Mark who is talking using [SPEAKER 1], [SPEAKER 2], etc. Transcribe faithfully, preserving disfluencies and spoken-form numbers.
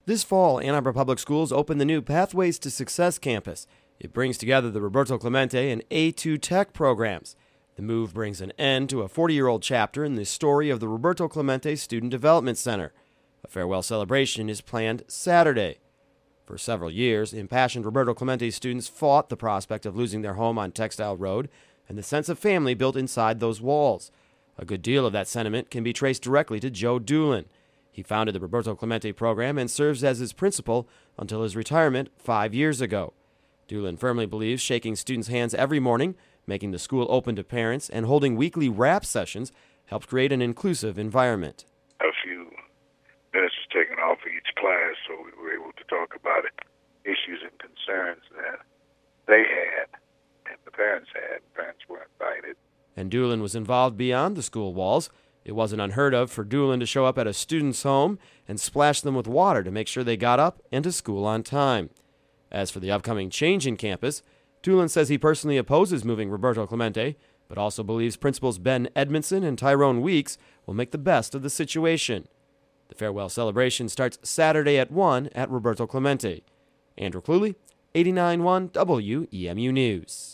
[SPEAKER 1] This fall, Ann Arbor Public Schools opened the new Pathways to Success campus. It brings together the Roberto Clemente and A two Tech programs. The move brings an end to a forty-year-old chapter in the story of the Roberto Clemente Student Development Center. A farewell celebration is planned Saturday. For several years, impassioned Roberto Clemente students fought the prospect of losing their home on Textile Road and the sense of family built inside those walls. A good deal of that sentiment can be traced directly to Joe Doolin. He founded the Roberto Clemente program and serves as its principal until his retirement five years ago. Doolin firmly believes shaking students' hands every morning, making the school open to parents, and holding weekly rap sessions helps create an inclusive environment.
[SPEAKER 2] A few minutes was taken off of each class, so we were able to talk about it, issues and concerns that they had and the parents had. Parents were invited.
[SPEAKER 1] And Doolin was involved beyond the school walls. It wasn't unheard of for Doolin to show up at a student's home and splash them with water to make sure they got up and to school on time. As for the upcoming change in campus, Doolin says he personally opposes moving Roberto Clemente, but also believes principals Ben Edmondson and Tyrone Weeks will make the best of the situation. The farewell celebration starts Saturday at one at Roberto Clemente. Andrew Cluley, eighty-nine point one W E M U News.